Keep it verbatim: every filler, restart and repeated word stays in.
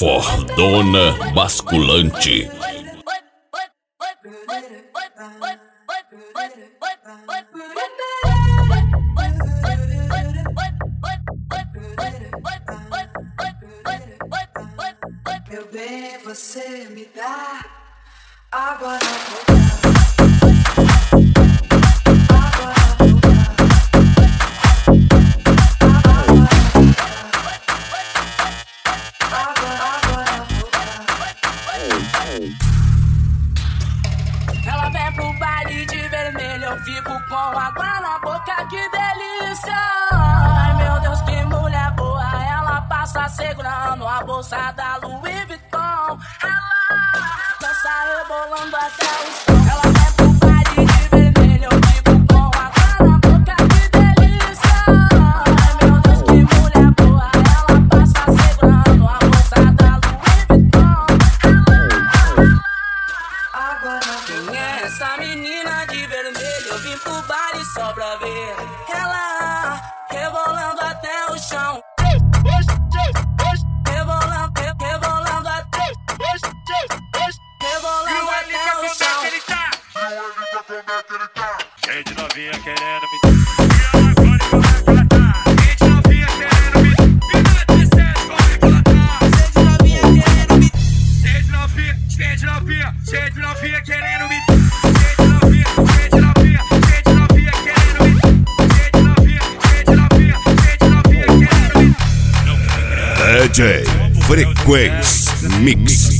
Fordona Basculante. Meu bem, você me dá água na boca. Ela vem pro baile de vermelho, eu fico com água na boca, que delícia! Ai meu Deus, que mulher boa, ela passa segurando a bolsa da Louis Vuitton. Ela dança rebolando até o chão. Ela vem pro baile de vermelho, eu fico com água na boca, que delícia! Ai meu Deus, que mulher boa, ela passa segurando a bolsa da Louis Vuitton. Água na Quem é essa menina de vermelho? Eu vim pro baile só pra ver ela rebolando até o chão. Rebolando, re- rebolando até, rebolando até o chão. Cheio de novinha querendo me cheio de novinha querendo me cheio de novinha, cheio de novinha, cheio de novinha querendo me cheio de novinha, cheio de novinha, cheio de novinha querendo me cheio de novinha, cheio de novinha, cheio de novinha querendo me D J Frequência Mix.